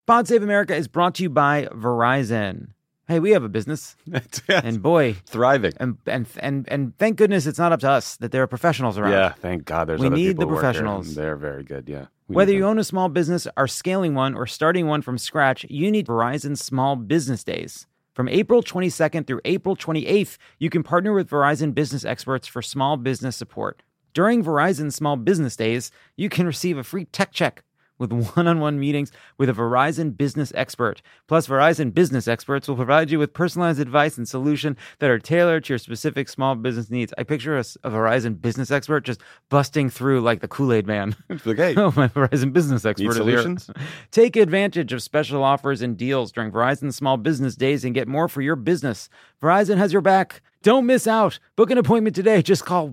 Pod Save America is brought to you by Verizon. Hey, we have a business, and boy, thriving. And thank goodness it's not up to us that there are professionals around. Yeah, thank God there's we other need people the who work here. professionals. They're very good, yeah. Whether you own a small business, are scaling one, or starting one from scratch, you need Verizon Small Business Days. From April 22nd through April 28th, you can partner with Verizon business experts for small business support. During Verizon Small Business Days, you can receive a free tech check with one-on-one meetings with a Verizon business expert. Plus, Verizon business experts will provide you with personalized advice and solutions that are tailored to your specific small business needs. I picture a Verizon business expert just busting through like the Kool-Aid man. Like, hey, oh, my Verizon business expert need solutions? Is here. Take advantage of special offers and deals during Verizon Small Business Days and get more for your business. Verizon has your back. Don't miss out. Book an appointment today. Just call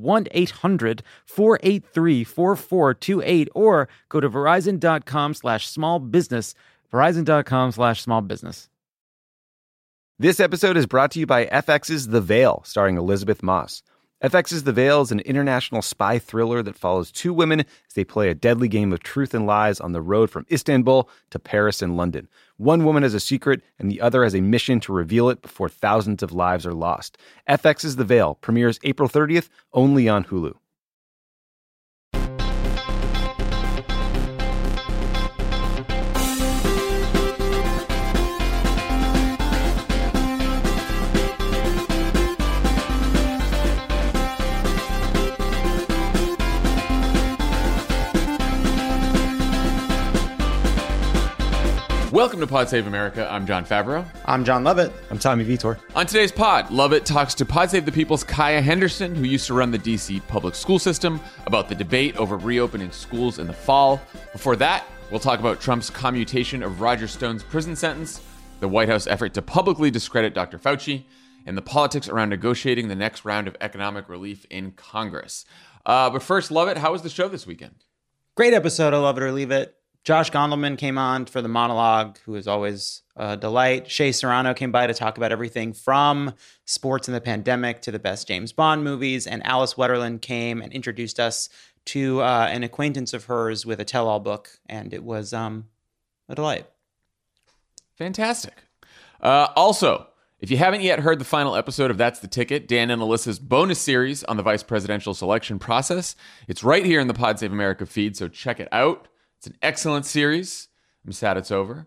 1-800-483-4428 or go to verizon.com/smallbusiness. Verizon.com/smallbusiness. This episode is brought to you by FX's The Veil, starring Elizabeth Moss. FX's The Veil is an international spy thriller that follows two women as they play a deadly game of truth and lies on the road from Istanbul to Paris and London. One woman has a secret, and the other has a mission to reveal it before thousands of lives are lost. FX's The Veil premieres April 30th, only on Hulu. Welcome to Pod Save America. I'm John Favreau. I'm John Lovett. I'm Tommy Vitor. On today's pod, Lovett talks to Pod Save the People's Kaya Henderson, who used to run the D.C. public school system, about the debate over reopening schools in the fall. Before that, we'll talk about Trump's commutation of Roger Stone's prison sentence, the White House effort to publicly discredit Dr. Fauci, and the politics around negotiating the next round of economic relief in Congress. But first, Lovett, how was the show this weekend? Great episode. I love it or leave it. Josh Gondelman came on for the monologue, who is always a delight. Shea Serrano came by to talk about everything from sports and the pandemic to the best James Bond movies. And Alice Wetterland came and introduced us to an acquaintance of hers with a tell-all book. And it was a delight. Fantastic. Also, if you haven't yet heard the final episode of That's the Ticket, Dan and Alyssa's bonus series on the vice presidential selection process, it's right here in the Pod Save America feed, so check it out. It's an excellent series. I'm sad it's over.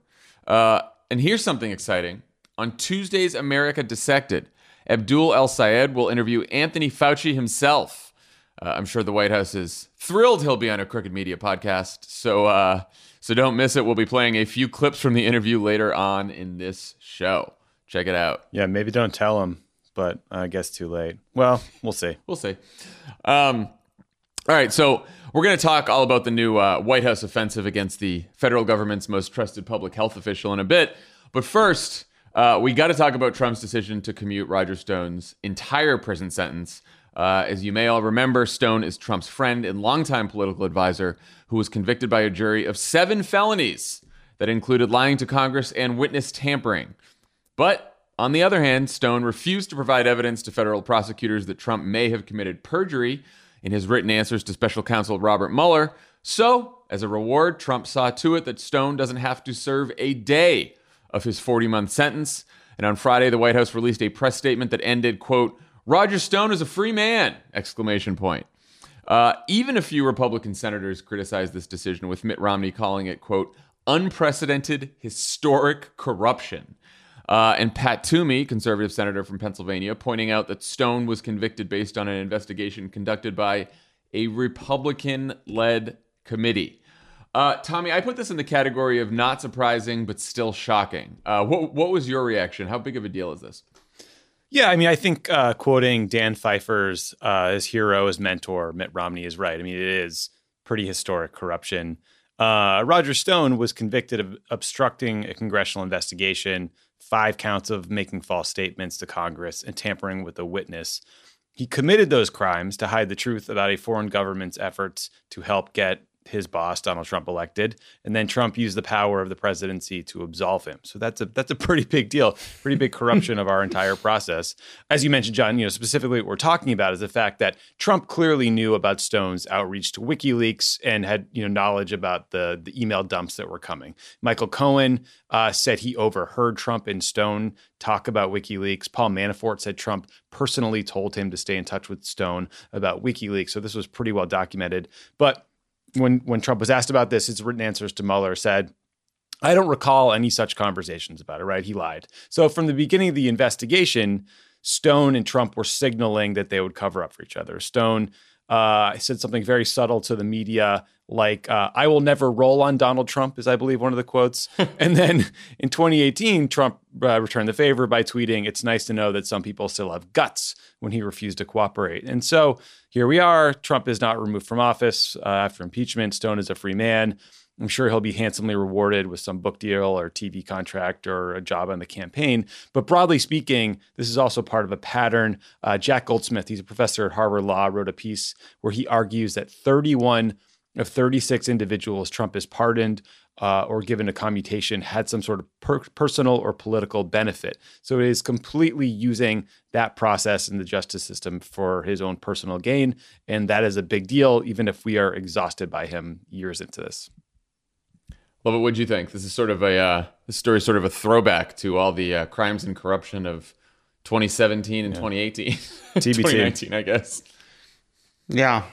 And here's something exciting. On Tuesday's America Dissected, Abdul El-Sayed will interview Anthony Fauci himself. I'm sure the White House is thrilled he'll be on a Crooked Media podcast. So don't miss it. We'll be playing a few clips from the interview later on in this show. Check it out. Yeah, maybe don't tell him, but I guess too late. Well, we'll see. We'll see. All right, so we're going to talk all about the new White House offensive against the federal government's most trusted public health official in a bit. But first, we got to talk about Trump's decision to commute Roger Stone's entire prison sentence. As you may all remember, Stone is Trump's friend and longtime political advisor who was convicted by a jury of 7 felonies that included lying to Congress and witness tampering. But on the other hand, Stone refused to provide evidence to federal prosecutors that Trump may have committed perjury in his written answers to special counsel Robert Mueller. So, as a reward, Trump saw to it that Stone doesn't have to serve a day of his 40-month sentence. And on Friday, the White House released a press statement that ended, quote, "Roger Stone is a free man!" exclamation point. Even a few Republican senators criticized this decision, with Mitt Romney calling it, quote, "unprecedented historic corruption." And Pat Toomey, conservative senator from Pennsylvania, pointing out that Stone was convicted based on an investigation conducted by a Republican-led committee. Tommy, I put this in the category of not surprising, but still shocking. What was your reaction? How big of a deal is this? Yeah, I mean, I think quoting Dan Pfeiffer's his hero, his mentor, Mitt Romney, is right. I mean, it is pretty historic corruption. Roger Stone was convicted of obstructing a congressional investigation, 5 counts of making false statements to Congress, and tampering with a witness. He committed those crimes to hide the truth about a foreign government's efforts to help get his boss, Donald Trump, elected, and then Trump used the power of the presidency to absolve him. So that's a pretty big deal, pretty big corruption of our entire process. As you mentioned, John, specifically what we're talking about is the fact that Trump clearly knew about Stone's outreach to WikiLeaks and had knowledge about the email dumps that were coming. Michael Cohen said he overheard Trump and Stone talk about WikiLeaks. Paul Manafort said Trump personally told him to stay in touch with Stone about WikiLeaks. So this was pretty well documented. But when Trump was asked about this, his written answers to Mueller said, I don't recall any such conversations about it, right? He lied. So from the beginning of the investigation, Stone and Trump were signaling that they would cover up for each other. Stone said something very subtle to the media, like, I will never roll on Donald Trump, is I believe one of the quotes. And then in 2018, Trump returned the favor by tweeting, it's nice to know that some people still have guts, when he refused to cooperate. And so here we are. Trump is not removed from office after impeachment. Stone is a free man. I'm sure he'll be handsomely rewarded with some book deal or TV contract or a job on the campaign. But broadly speaking, this is also part of a pattern. Jack Goldsmith, he's a professor at Harvard Law, wrote a piece where he argues that 31 of 36 individuals Trump has pardoned or given a commutation had some sort of personal or political benefit. So it is completely using that process in the justice system for his own personal gain. And that is a big deal, even if we are exhausted by him years into this. Love it. What'd you think? This is sort of this story is sort of a throwback to all the crimes and corruption of 2017 and 2018. TBT. 2019, I guess. Yeah.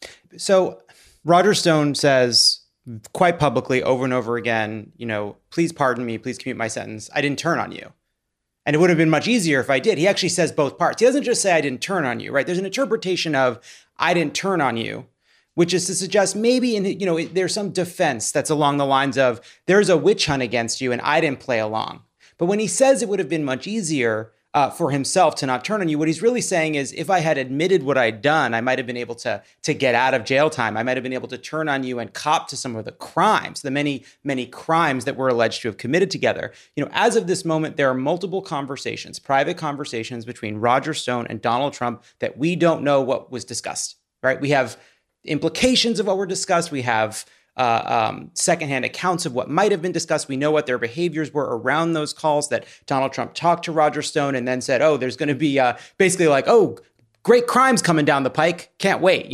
So Roger Stone says quite publicly over and over again, please pardon me, please commute my sentence. I didn't turn on you. And it would have been much easier if I did. He actually says both parts. He doesn't just say I didn't turn on you, right? There's an interpretation of I didn't turn on you, which is to suggest maybe there's some defense that's along the lines of there's a witch hunt against you and I didn't play along. But when he says it would have been much easier for himself to not turn on you, what he's really saying is if I had admitted what I'd done, I might have been able to get out of jail time. I might have been able to turn on you and cop to some of the crimes, the many, many crimes that we're alleged to have committed together. As of this moment, there are multiple conversations, private conversations between Roger Stone and Donald Trump that we don't know what was discussed, right? We have implications of what were discussed. We have secondhand accounts of what might have been discussed. We know what their behaviors were around those calls, that Donald Trump talked to Roger Stone and then said, oh, there's going to be basically like, oh, great crimes coming down the pike. Can't wait,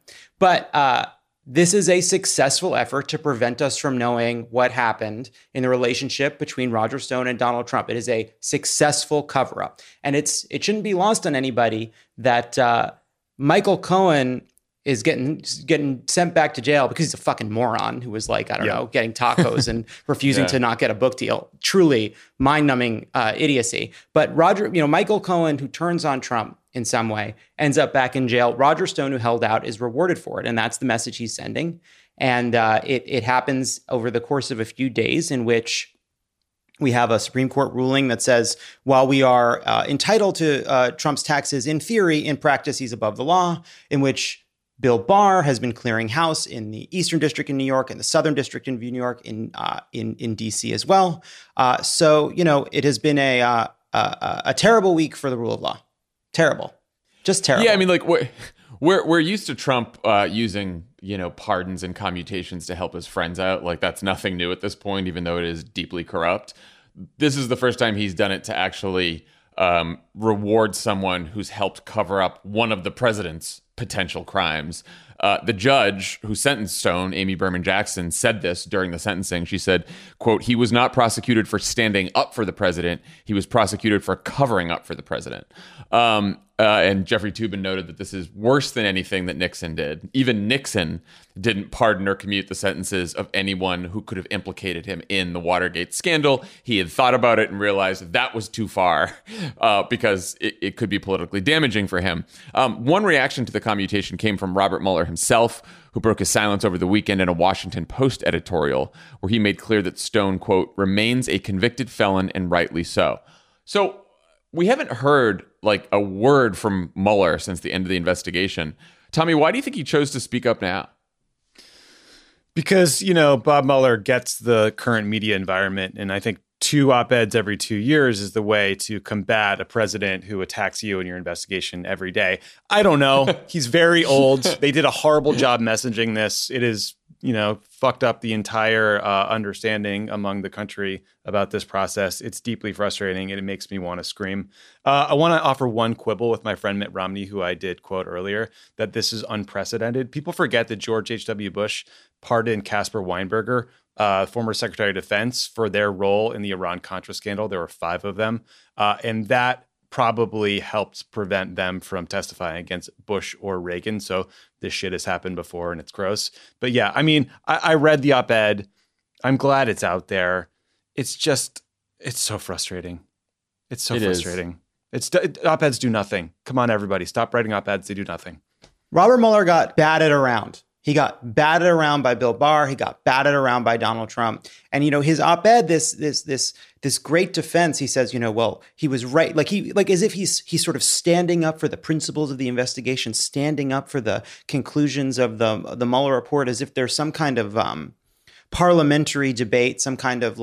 But this is a successful effort to prevent us from knowing what happened in the relationship between Roger Stone and Donald Trump. It is a successful cover-up. And it shouldn't be lost on anybody that Michael Cohen is getting sent back to jail because he's a fucking moron who was like, I don't know, getting tacos and refusing to not get a book deal. Truly mind-numbing idiocy. But Michael Cohen, who turns on Trump in some way, ends up back in jail. Roger Stone, who held out, is rewarded for it. And that's the message he's sending. And it happens over the course of a few days in which we have a Supreme Court ruling that says, while we are entitled to Trump's taxes in theory, in practice, he's above the law, in which Bill Barr has been clearing house in the Eastern District in New York and the Southern District in New York, in DC as well. So it has been a terrible week for the rule of law. Terrible, just terrible. Yeah, I mean, like we're used to Trump using pardons and commutations to help his friends out. Like that's nothing new at this point, even though it is deeply corrupt. This is the first time he's done it to actually reward someone who's helped cover up one of the president's potential crimes. The judge who sentenced Stone, Amy Berman Jackson, said this during the sentencing. She said, quote, he was not prosecuted for standing up for the president. He was prosecuted for covering up for the president. And Jeffrey Toobin noted that this is worse than anything that Nixon did. Even Nixon didn't pardon or commute the sentences of anyone who could have implicated him in the Watergate scandal. He had thought about it and realized that was too far because it could be politically damaging for him. One reaction to the commutation came from Robert Mueller himself, who broke his silence over the weekend in a Washington Post editorial where he made clear that Stone, quote, remains a convicted felon and rightly so. So we haven't heard like a word from Mueller since the end of the investigation. Tommy, why do you think he chose to speak up now? Because, Bob Mueller gets the current media environment. And I think 2 op-eds every 2 years is the way to combat a president who attacks you in your investigation every day. I don't know. He's very old. They did a horrible job messaging this. It is, fucked up the entire understanding among the country about this process. It's deeply frustrating, and it makes me want to scream. I want to offer one quibble with my friend Mitt Romney, who I did quote earlier, that this is unprecedented. People forget that George H.W. Bush pardoned Caspar Weinberger, former Secretary of Defense, for their role in the Iran-Contra scandal. There were 5 of them. And that probably helped prevent them from testifying against Bush or Reagan. So this shit has happened before, and it's gross. But yeah, I mean, I read the op-ed. I'm glad it's out there. It's so frustrating. It's so frustrating. Op-eds do nothing. Come on, everybody. Stop writing op-eds. They do nothing. Robert Mueller got batted around. He got batted around by Bill Barr. He got batted around by Donald Trump. And, his op-ed, this great defense, he says, well, he was right. Like as if he's sort of standing up for the principles of the investigation, standing up for the conclusions of the Mueller report, as if there's some kind of parliamentary debate, some kind of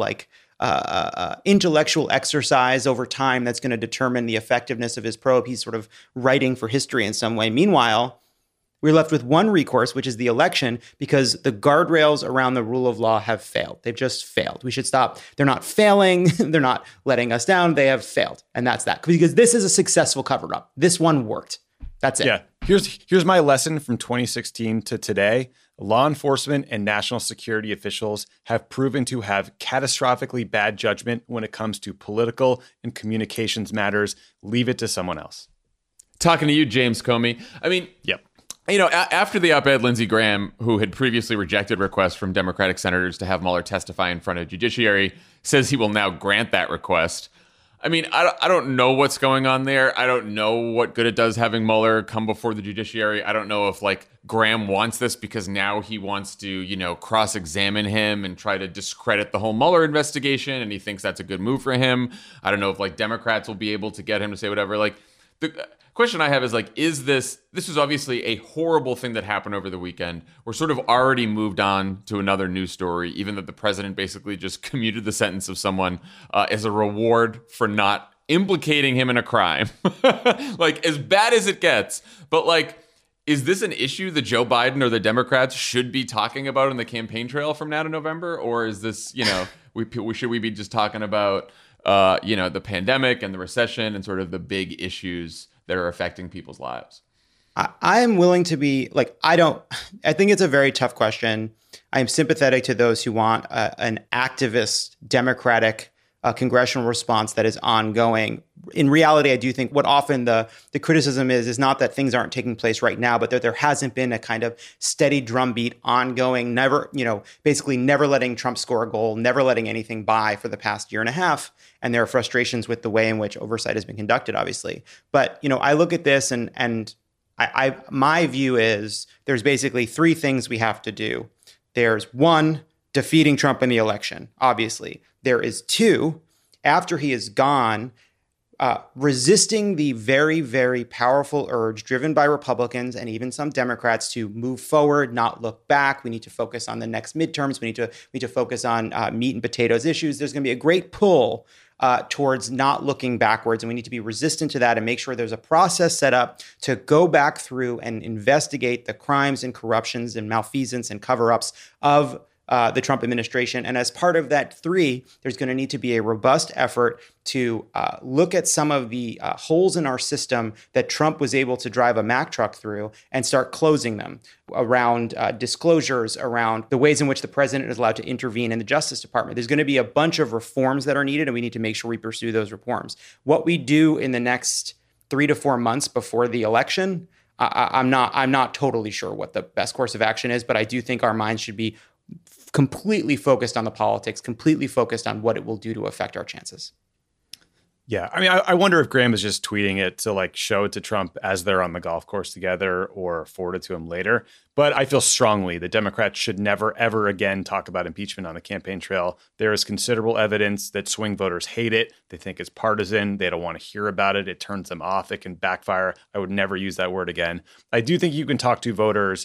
intellectual exercise over time that's going to determine the effectiveness of his probe. He's sort of writing for history in some way. Meanwhile, we're left with one recourse, which is the election, because the guardrails around the rule of law have failed. They've just failed. We should stop. They're not failing. They're not letting us down. They have failed. And that's that. Because this is a successful cover-up. This one worked. That's it. Yeah. Here's my lesson from 2016 to today. Law enforcement and national security officials have proven to have catastrophically bad judgment when it comes to political and communications matters. Leave it to someone else. Talking to you, James Comey. I mean, yep. After the op-ed, Lindsey Graham, who had previously rejected requests from Democratic senators to have Mueller testify in front of judiciary, says he will now grant that request. I mean, I don't know what's going on there. I don't know what good it does having Mueller come before the judiciary. I don't know if Graham wants this because now he wants to, cross-examine him and try to discredit the whole Mueller investigation, and he thinks that's a good move for him. I don't know if Democrats will be able to get him to say whatever. The question I have is this is obviously a horrible thing that happened over the weekend. We're sort of already moved on to another news story, even that the president basically just commuted the sentence of someone as a reward for not implicating him in a crime. As bad as it gets. But is this an issue that Joe Biden or the Democrats should be talking about in the campaign trail from now to November? Or is this, should we be just talking about, the pandemic and the recession and sort of the big issues that are affecting people's lives? I am willing to be I think it's a very tough question. I am sympathetic to those who want an activist Democratic congressional response that is ongoing. In reality, I do think what often the criticism is not that things aren't taking place right now, but that there hasn't been a kind of steady drumbeat, ongoing, basically never letting Trump score a goal, never letting anything by for the past year and a half. And there are frustrations with the way in which oversight has been conducted, obviously. But, I look at this and my view is there's basically 3 things we have to do. There's 1, defeating Trump in the election, obviously. There is 2, after he is gone, resisting the very, very powerful urge driven by Republicans and even some Democrats to move forward, not look back. We need to focus on the next midterms. We need to focus on meat and potatoes issues. There's going to be a great pull towards not looking backwards, and we need to be resistant to that and make sure there's a process set up to go back through and investigate the crimes and corruptions and malfeasance and cover-ups of the Trump administration. And as part of that 3, there's going to need to be a robust effort to look at some of the holes in our system that Trump was able to drive a Mack truck through and start closing them around disclosures, around the ways in which the president is allowed to intervene in the Justice Department. There's going to be a bunch of reforms that are needed, and we need to make sure we pursue those reforms. What we do in the next 3 to 4 months before the election, I'm not totally sure what the best course of action is, but I do think our minds should be completely focused on the politics, completely focused on what it will do to affect our chances. Yeah. I mean, I wonder if Graham is just tweeting it to show it to Trump as they're on the golf course together or forward it to him later. But I feel strongly the Democrats should never, ever again talk about impeachment on the campaign trail. There is considerable evidence that swing voters hate it. They think it's partisan. They don't want to hear about it. It turns them off. It can backfire. I would never use that word again. I do think you can talk to voters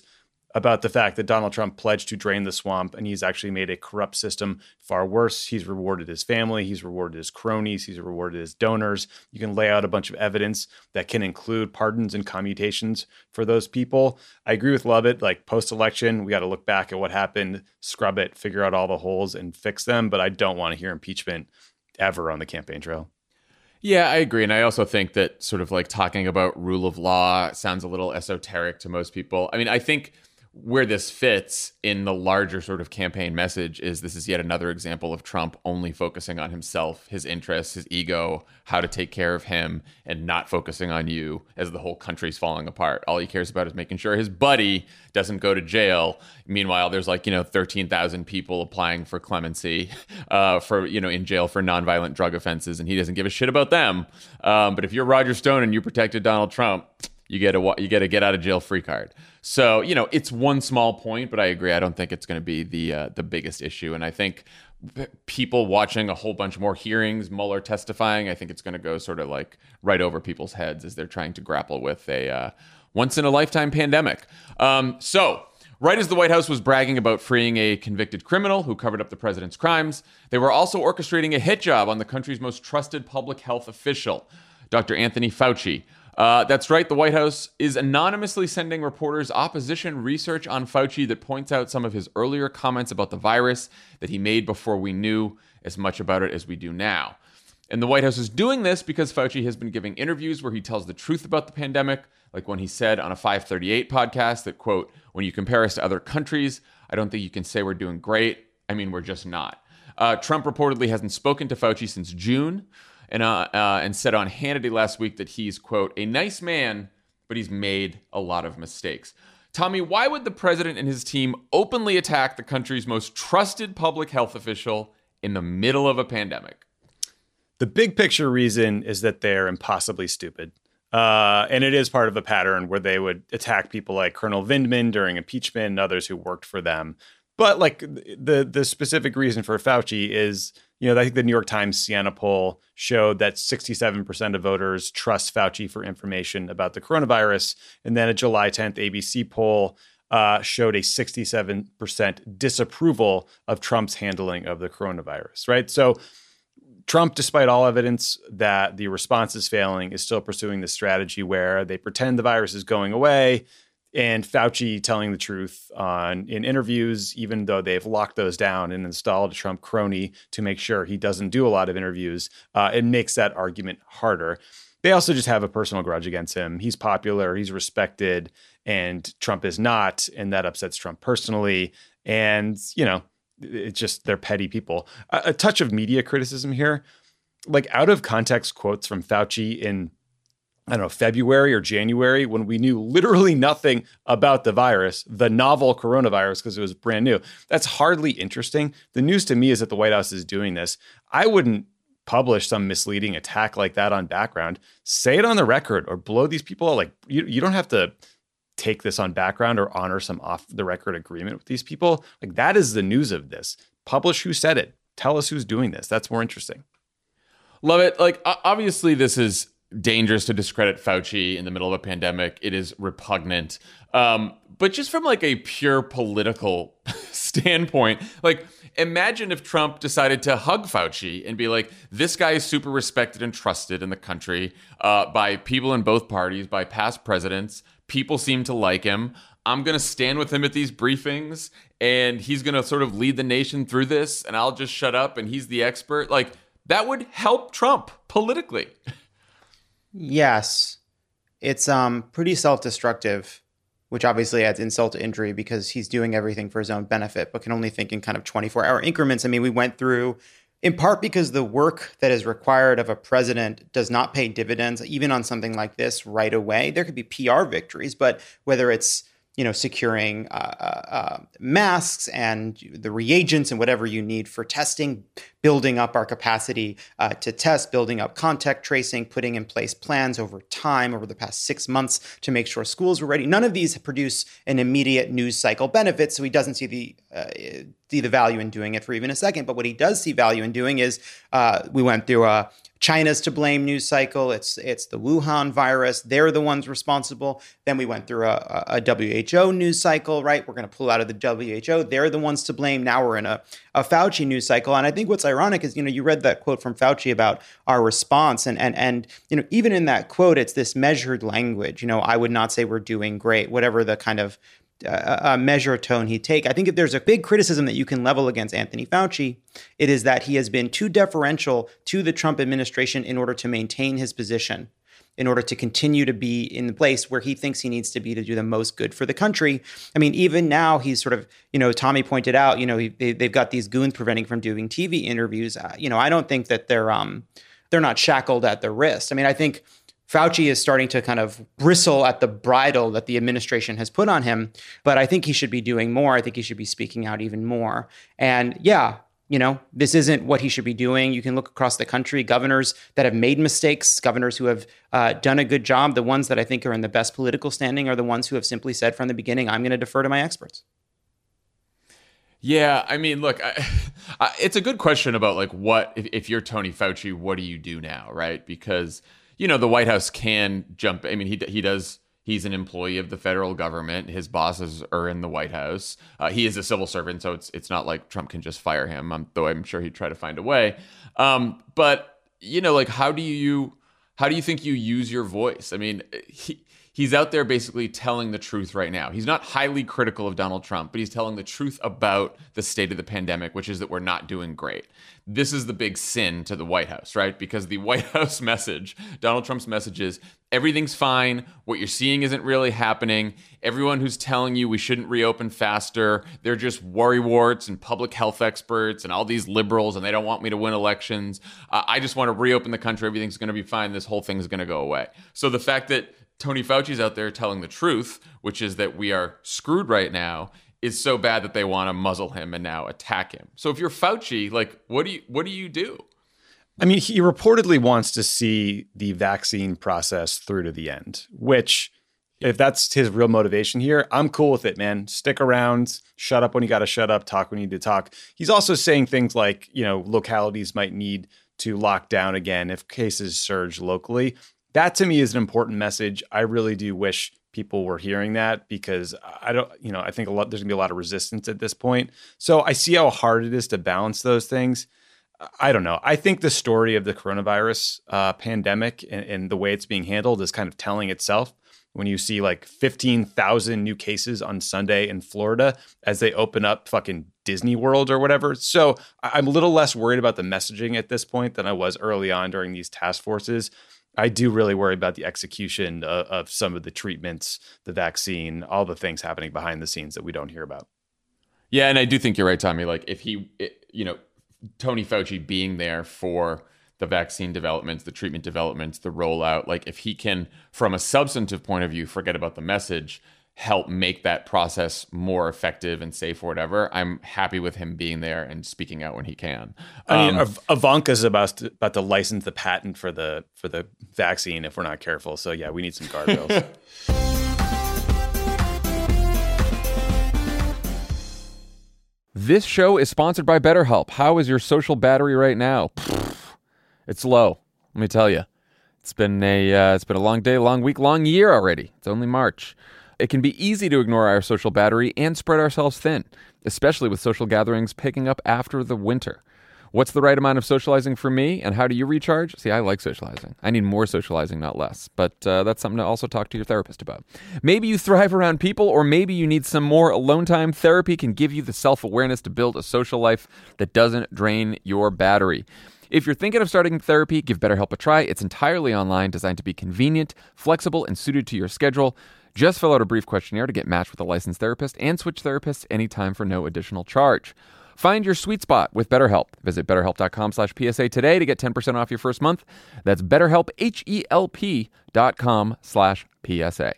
about the fact that Donald Trump pledged to drain the swamp, and he's actually made a corrupt system far worse. He's rewarded his family. He's rewarded his cronies. He's rewarded his donors. You can lay out a bunch of evidence that can include pardons and commutations for those people. I agree with Lovett. Like, post-election, we got to look back at what happened, scrub it, figure out all the holes, and fix them. But I don't want to hear impeachment ever on the campaign trail. Yeah, I agree. And I also think that sort of like talking about rule of law sounds a little esoteric to most people. I mean, I think where this fits in the larger sort of campaign message is this is yet another example of Trump only focusing on himself, his interests, his ego, how to take care of him, and not focusing on you as the whole country's falling apart. All he cares about is making sure his buddy doesn't go to jail. Meanwhile, there's 13,000 people applying for clemency in jail for nonviolent drug offenses, and he doesn't give a shit about them. But if you're Roger Stone and you protected Donald Trump, you get a get out of jail free card. So, it's one small point, but I agree. I don't think it's going to be the biggest issue. And I think people watching a whole bunch more hearings, Mueller testifying, I think it's going to go sort of like right over people's heads as they're trying to grapple with a once in a lifetime pandemic. So right as the White House was bragging about freeing a convicted criminal who covered up the president's crimes, they were also orchestrating a hit job on the country's most trusted public health official, Dr. Anthony Fauci. That's right. The White House is anonymously sending reporters opposition research on Fauci that points out some of his earlier comments about the virus that he made before we knew as much about it as we do now. And the White House is doing this because Fauci has been giving interviews where he tells the truth about the pandemic, like when he said on a 538 podcast that, quote, "When you compare us to other countries, I don't think you can say we're doing great. I mean, we're just not." Trump reportedly hasn't spoken to Fauci since June. And said on Hannity last week that he's, quote, "a nice man, but he's made a lot of mistakes." Tommy, why would the president and his team openly attack the country's most trusted public health official in the middle of a pandemic? The big picture reason is that they're impossibly stupid. And it is part of a pattern where they would attack people like Colonel Vindman during impeachment and others who worked for them. But like the specific reason for Fauci is, I think the New York Times Siena poll showed that 67% of voters trust Fauci for information about the coronavirus. And then a July 10th ABC poll showed a 67% disapproval of Trump's handling of the coronavirus, right? So Trump, despite all evidence that the response is failing, is still pursuing this strategy where they pretend the virus is going away. And Fauci telling the truth in interviews, even though they've locked those down and installed a Trump crony to make sure he doesn't do a lot of interviews, it makes that argument harder. They also just have a personal grudge against him. He's popular, he's respected, and Trump is not, and that upsets Trump personally. And, it's just they're petty people. A touch of media criticism here, like out of context quotes from Fauci in February or January, when we knew literally nothing about the virus, the novel coronavirus, because it was brand new. That's hardly interesting. The news to me is that the White House is doing this. I wouldn't publish some misleading attack like that on background. Say it on the record or blow these people out. Like, you don't have to take this on background or honor some off the record agreement with these people. Like, that is the news of this. Publish who said it. Tell us who's doing this. That's more interesting. Love it. Like, obviously this is dangerous to discredit Fauci in the middle of a pandemic. It is repugnant. But just from like a pure political standpoint, like imagine if Trump decided to hug Fauci and be like, this guy is super respected and trusted in the country by people in both parties, by past presidents. People seem to like him. I'm going to stand with him at these briefings and he's going to sort of lead the nation through this and I'll just shut up and he's the expert. Like that would help Trump politically. Yes, it's pretty self-destructive, which obviously adds insult to injury because he's doing everything for his own benefit, but can only think in kind of 24-hour increments. I mean, we went through, in part because the work that is required of a president does not pay dividends, even on something like this right away. There could be PR victories, but whether it's securing masks and the reagents and whatever you need for testing, building up our capacity to test, building up contact tracing, putting in place plans over time over the past 6 months to make sure schools were ready. None of these produce an immediate news cycle benefit, so he doesn't see the value in doing it for even a second. But what he does see value in doing is we went through a China's to blame news cycle. It's the Wuhan virus. They're the ones responsible. Then we went through a WHO news cycle, right? We're going to pull out of the WHO. They're the ones to blame. Now we're in a Fauci news cycle. And I think what's ironic is, you read that quote from Fauci about our response. And even in that quote, it's this measured language. I would not say we're doing great, whatever the kind of measure tone he'd take. I think if there's a big criticism that you can level against Anthony Fauci, it is that he has been too deferential to the Trump administration in order to maintain his position, in order to continue to be in the place where he thinks he needs to be to do the most good for the country. I mean, even now he's sort of, Tommy pointed out, they've got these goons preventing from doing TV interviews. I don't think that they're not shackled at the wrist. I mean, I think Fauci is starting to kind of bristle at the bridle that the administration has put on him, but I think he should be doing more. I think he should be speaking out even more. And yeah, this isn't what he should be doing. You can look across the country, governors that have made mistakes, governors who have done a good job. The ones that I think are in the best political standing are the ones who have simply said from the beginning, I'm going to defer to my experts. Yeah, I mean, look, it's a good question about like what, if you're Tony Fauci, what do you do now, right? Because the White House can jump. I mean, he does. He's an employee of the federal government. His bosses are in the White House. He is a civil servant, so it's not like Trump can just fire him. Though I'm sure he'd try to find a way. But like how do you think you use your voice? I mean, he's out there basically telling the truth right now. He's not highly critical of Donald Trump, but he's telling the truth about the state of the pandemic, which is that we're not doing great. This is the big sin to the White House, right? Because the White House message, Donald Trump's message is, everything's fine. What you're seeing isn't really happening. Everyone who's telling you we shouldn't reopen faster, they're just worrywarts and public health experts and all these liberals, and they don't want me to win elections. I just want to reopen the country. Everything's going to be fine. This whole thing's going to go away. So the fact that Tony Fauci's out there telling the truth, which is that we are screwed right now, is so bad that they want to muzzle him and now attack him. So if you're Fauci, like, what do you do? I mean, he reportedly wants to see the vaccine process through to the end, which, if that's his real motivation here, I'm cool with it, man. Stick around, shut up when you got to shut up, talk when you need to talk. He's also saying things like, localities might need to lock down again if cases surge locally. That to me is an important message. I really do wish people were hearing that, because I think there's gonna be a lot of resistance at this point. So I see how hard it is to balance those things. I don't know. I think the story of the coronavirus pandemic and the way it's being handled is kind of telling itself. When you see like 15,000 new cases on Sunday in Florida as they open up fucking Disney World or whatever. So I'm a little less worried about the messaging at this point than I was early on during these task forces. I do really worry about the execution of some of the treatments, the vaccine, all the things happening behind the scenes that we don't hear about. Yeah, and I do think you're right, Tommy. Like if Tony Fauci being there for the vaccine developments, the treatment developments, the rollout, like if he can, from a substantive point of view, forget about the message, help make that process more effective and safe or whatever, I'm happy with him being there and speaking out when he can. I mean, Ivanka's about to license the patent for the vaccine if we're not careful. So yeah, we need some guardrails. This show is sponsored by BetterHelp. How is your social battery right now? It's low. Let me tell you. It's been a long day, long week, long year already. It's only March. It can be easy to ignore our social battery and spread ourselves thin, especially with social gatherings picking up after the winter. What's the right amount of socializing for me, and how do you recharge? See, I like socializing. I need more socializing, not less. But that's something to also talk to your therapist about. Maybe you thrive around people, or maybe you need some more alone time. Therapy can give you the self-awareness to build a social life that doesn't drain your battery. If you're thinking of starting therapy, give BetterHelp a try. It's entirely online, designed to be convenient, flexible, and suited to your schedule. Just fill out a brief questionnaire to get matched with a licensed therapist and switch therapists anytime for no additional charge. Find your sweet spot with BetterHelp. Visit BetterHelp.com/PSA today to get 10% off your first month. That's BetterHelp, HELP.com/PSA.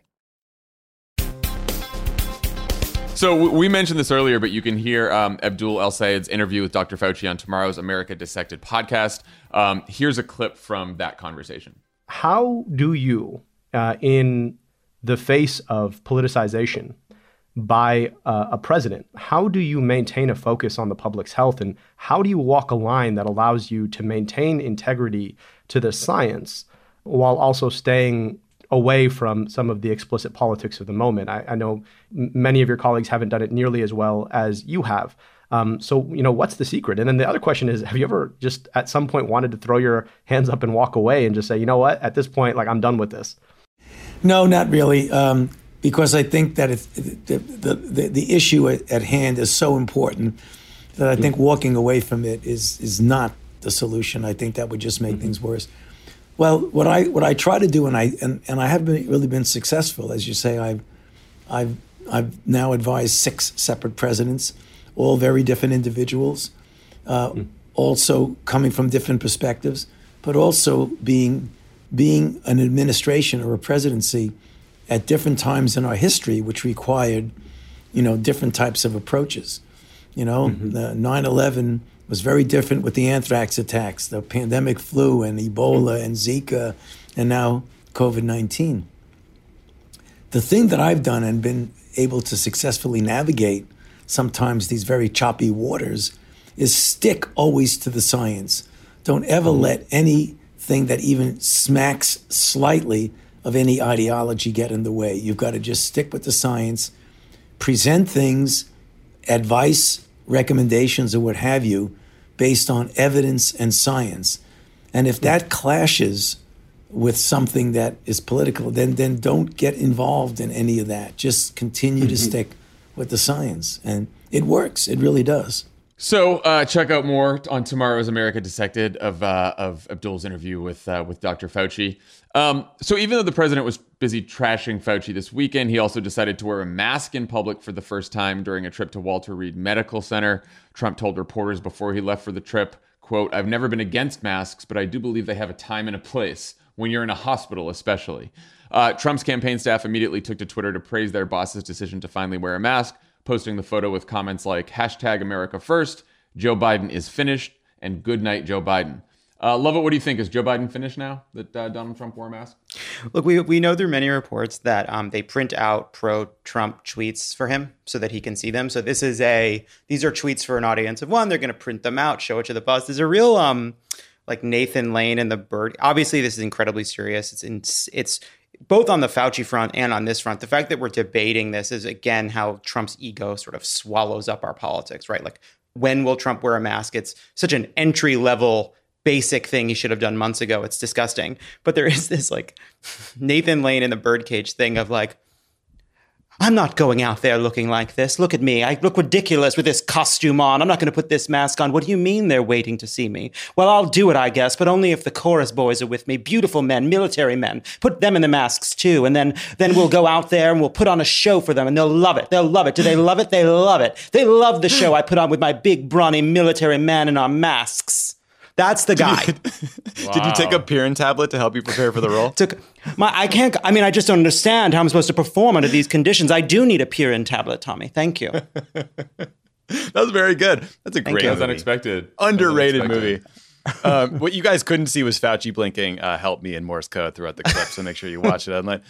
So we mentioned this earlier, but you can hear Abdul El-Sayed's interview with Dr. Fauci on tomorrow's America Dissected podcast. Here's a clip from that conversation. How do you, in the face of politicization, by a president. How do you maintain a focus on the public's health, and how do you walk a line that allows you to maintain integrity to the science while also staying away from some of the explicit politics of the moment? I know many of your colleagues haven't done it nearly as well as you have. So, what's the secret? And then the other question is, have you ever just at some point wanted to throw your hands up and walk away and just say, you know what, at this point, like, I'm done with this? No, not really. Because I think that the issue at hand is so important that I think walking away from it is not the solution. I think that would just make things worse. Well, what I try to do, and I have really been successful, as you say. I've now advised 6 separate presidents, all very different individuals, also coming from different perspectives, but also being an administration or a presidency at different times in our history, which required, different types of approaches. The 9/11 was very different with the anthrax attacks, the pandemic flu and Ebola and Zika, and now COVID-19. The thing that I've done and been able to successfully navigate sometimes these very choppy waters is stick always to the science. Don't ever let anything that even smacks slightly of any ideology get in the way. You've got to just stick with the science, present things, advice, recommendations, or what have you, based on evidence and science. And if that clashes with something that is political, then don't get involved in any of that. Just continue to stick with the science. And it works. It really does. So check out more on Tomorrow's America Dissected of Abdul's interview with Dr. Fauci. So even though the president was busy trashing Fauci this weekend, he also decided to wear a mask in public for the first time during a trip to Walter Reed Medical Center. Trump told reporters before he left for the trip, quote, "I've never been against masks, but I do believe they have a time and a place, when you're in a hospital especially." Trump's campaign staff immediately took to Twitter to praise their boss's decision to finally wear a mask, posting the photo with comments like #AmericaFirst, Joe Biden is finished, and good night, Joe Biden. Lovett, what do you think? Is Joe Biden finished now that Donald Trump wore a mask? Look, we know through many reports that they print out pro-Trump tweets for him so that he can see them. So these are tweets for an audience of one. They're going to print them out, show it to the bus. There's a real like Nathan Lane and the Bird. Obviously, this is incredibly serious. It's both on the Fauci front and on this front. The fact that we're debating this is, again, how Trump's ego sort of swallows up our politics, right? Like, when will Trump wear a mask? It's such an entry-level basic thing he should have done months ago. It's disgusting. But there is this like Nathan Lane in the birdcage thing of like, I'm not going out there looking like this. Look at me. I look ridiculous with this costume on. I'm not going to put this mask on. What do you mean they're waiting to see me? Well, I'll do it, I guess, but only if the chorus boys are with me. Beautiful men, military men. Put them in the masks too. And then we'll go out there and we'll put on a show for them and they'll love it. They'll love it. Do they love it? They love it. They love the show I put on with my big, brawny military man in our masks. That's the guy. Wow. Did you take a Pirin tablet to help you prepare for the role? I just don't understand how I'm supposed to perform under these conditions. I do need a Pirin tablet, Tommy. Thank you. That was very good. That's a great, that was unexpected. Underrated movie. What you guys couldn't see was Fauci blinking "Help me" in Morse code throughout the clip, so make sure you watch it online.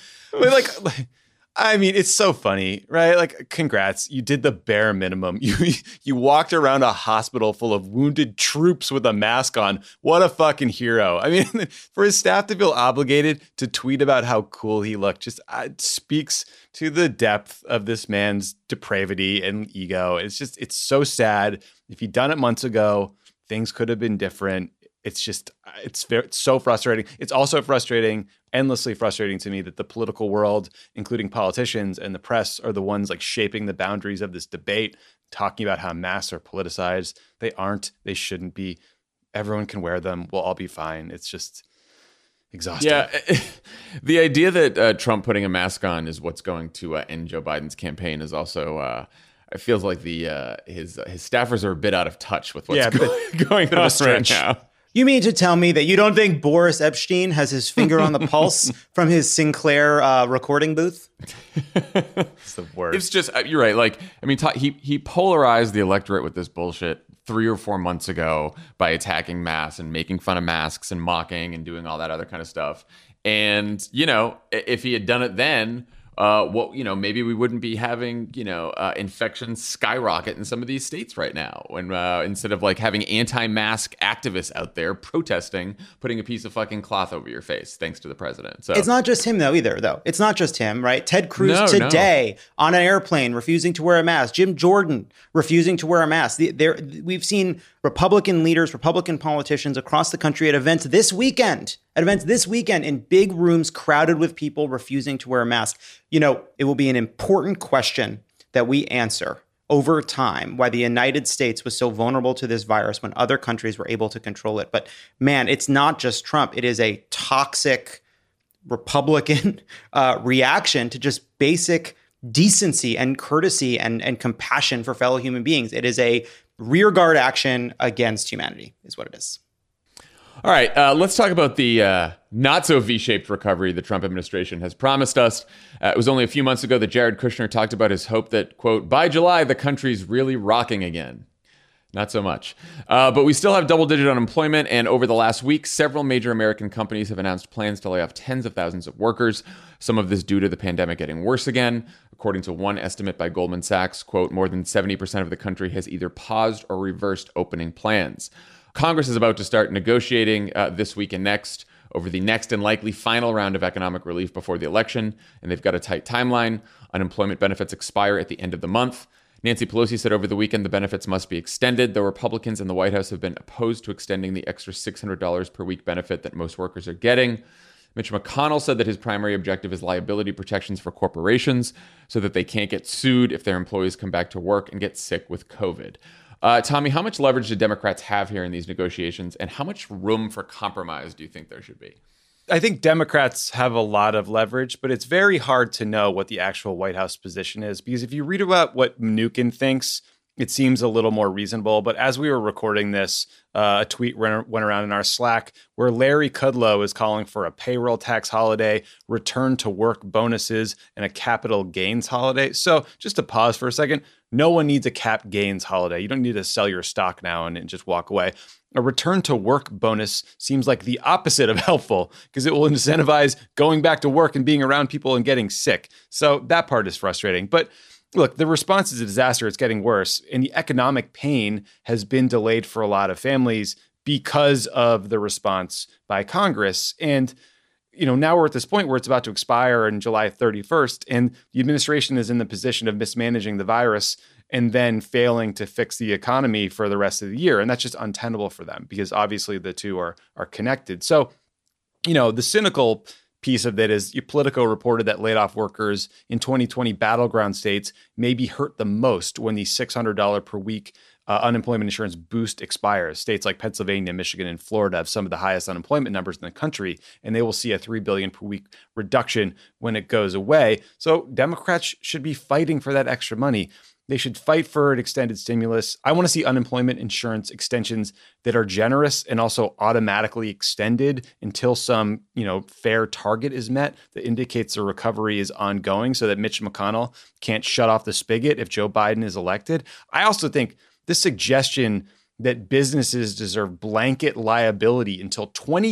I mean, it's so funny, right? Like, congrats. You did the bare minimum. You walked around a hospital full of wounded troops with a mask on. What a fucking hero. I mean, for his staff to feel obligated to tweet about how cool he looked just speaks to the depth of this man's depravity and ego. It's so sad. If he'd done it months ago, things could have been different. It's so frustrating. It's also endlessly frustrating to me that the political world, including politicians and the press, are the ones like shaping the boundaries of this debate, talking about how masks are politicized. They aren't. They shouldn't be. Everyone can wear them. We'll all be fine. It's just exhausting. Yeah. The idea that Trump putting a mask on is what's going to end Joe Biden's campaign is also... it feels like his staffers are a bit out of touch with what's going on right now. You mean to tell me that you don't think Boris Epstein has his finger on the pulse from his Sinclair recording booth? It's the worst. It's just, you're right. Like, I mean, he polarized the electorate with this bullshit 3 or 4 months ago by attacking masks and making fun of masks and mocking and doing all that other kind of stuff. And, if he had done it then, maybe we wouldn't be having, infections skyrocket in some of these states right now. When instead of like having anti-mask activists out there protesting, putting a piece of fucking cloth over your face, thanks to the president. So it's not just him though. It's not just him, right? Ted Cruz today on an airplane refusing to wear a mask. Jim Jordan refusing to wear a mask. We've seen Republican leaders, Republican politicians across the country at events this weekend in big rooms crowded with people refusing to wear a mask. It will be an important question that we answer over time, why the United States was so vulnerable to this virus when other countries were able to control it. But man, it's not just Trump. It is a toxic Republican reaction to just basic decency and courtesy and compassion for fellow human beings. It is a rearguard action against humanity, is what it is. All right, let's talk about the not-so-V-shaped recovery the Trump administration has promised us. It was only a few months ago that Jared Kushner talked about his hope that, quote, by July, the country's really rocking again. Not so much. But we still have double-digit unemployment, and over the last week, several major American companies have announced plans to lay off tens of thousands of workers, some of this due to the pandemic getting worse again. According to one estimate by Goldman Sachs, quote, more than 70% of the country has either paused or reversed opening plans. Congress is about to start negotiating this week and next over the next and likely final round of economic relief before the election, and they've got a tight timeline. Unemployment benefits expire at the end of the month. Nancy Pelosi said over the weekend the benefits must be extended, though Republicans in the White House have been opposed to extending the extra $600 per week benefit that most workers are getting. Mitch McConnell said that his primary objective is liability protections for corporations so that they can't get sued if their employees come back to work and get sick with COVID. Tommy, how much leverage do Democrats have here in these negotiations, and how much room for compromise do you think there should be? I think Democrats have a lot of leverage, but it's very hard to know what the actual White House position is, because if you read about what Mnuchin thinks, it seems a little more reasonable. But as we were recording this, a tweet went around in our Slack where Larry Kudlow is calling for a payroll tax holiday, return to work bonuses, and a capital gains holiday. So just to pause for a second, no one needs a cap gains holiday. You don't need to sell your stock now and just walk away. A return to work bonus seems like the opposite of helpful because it will incentivize going back to work and being around people and getting sick. So that part is frustrating. But look, the response is a disaster. It's getting worse. And the economic pain has been delayed for a lot of families because of the response by Congress. And, now we're at this point where it's about to expire on July 31st, and the administration is in the position of mismanaging the virus and then failing to fix the economy for the rest of the year. And that's just untenable for them because obviously the two are connected. So, the cynical piece of that is Politico reported that laid off workers in 2020 battleground states may be hurt the most when the $600 per week unemployment insurance boost expires. States like Pennsylvania, Michigan, and Florida have some of the highest unemployment numbers in the country, and they will see a $3 billion per week reduction when it goes away. So Democrats should be fighting for that extra money. They should fight for an extended stimulus. I want to see unemployment insurance extensions that are generous and also automatically extended until some, fair target is met that indicates the recovery is ongoing so that Mitch McConnell can't shut off the spigot if Joe Biden is elected. I also think this suggestion that businesses deserve blanket liability until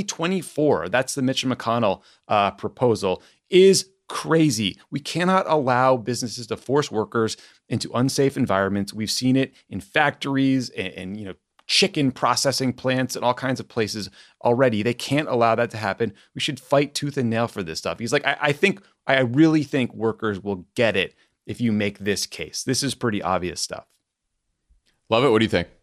2024, that's the Mitch McConnell proposal, is crazy. We cannot allow businesses to force workers into unsafe environments. We've seen it in factories and chicken processing plants and all kinds of places already. They can't allow that to happen. We should fight tooth and nail for this stuff. He's like, I really think workers will get it if you make this case. This is pretty obvious stuff. Love it. What do you think?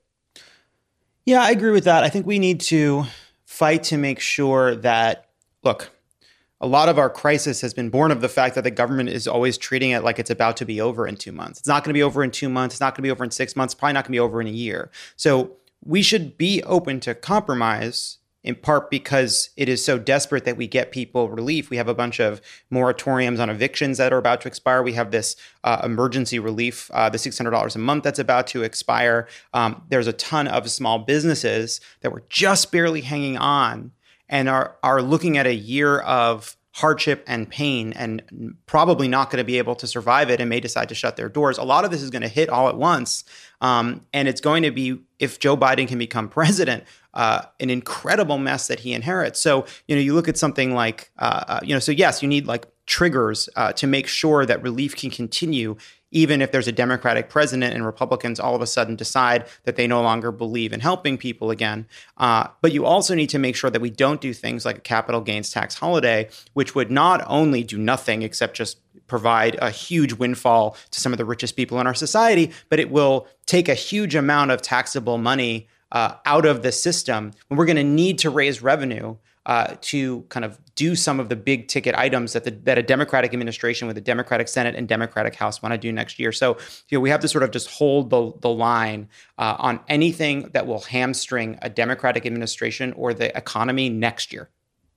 Yeah, I agree with that. I think we need to fight to make sure that, look, a lot of our crisis has been born of the fact that the government is always treating it like it's about to be over in 2 months. It's not going to be over in 2 months. It's not going to be over in 6 months. Probably not going to be over in a year. So we should be open to compromise, in part because it is so desperate that we get people relief. We have a bunch of moratoriums on evictions that are about to expire. We have this emergency relief, the $600 a month that's about to expire. There's a ton of small businesses that were just barely hanging on and are looking at a year of hardship and pain and probably not going to be able to survive it and may decide to shut their doors. A lot of this is going to hit all at once. And it's going to be, if Joe Biden can become president, an incredible mess that he inherits. So, you look at something like, so yes, you need like triggers to make sure that relief can continue, even if there's a Democratic president and Republicans all of a sudden decide that they no longer believe in helping people again. But you also need to make sure that we don't do things like a capital gains tax holiday, which would not only do nothing except just provide a huge windfall to some of the richest people in our society, but it will take a huge amount of taxable money out of the system when we're going to need to raise revenue to kind of do some of the big ticket items that a Democratic administration with a Democratic Senate and Democratic House want to do next year. So we have to sort of just hold the line on anything that will hamstring a Democratic administration or the economy next year.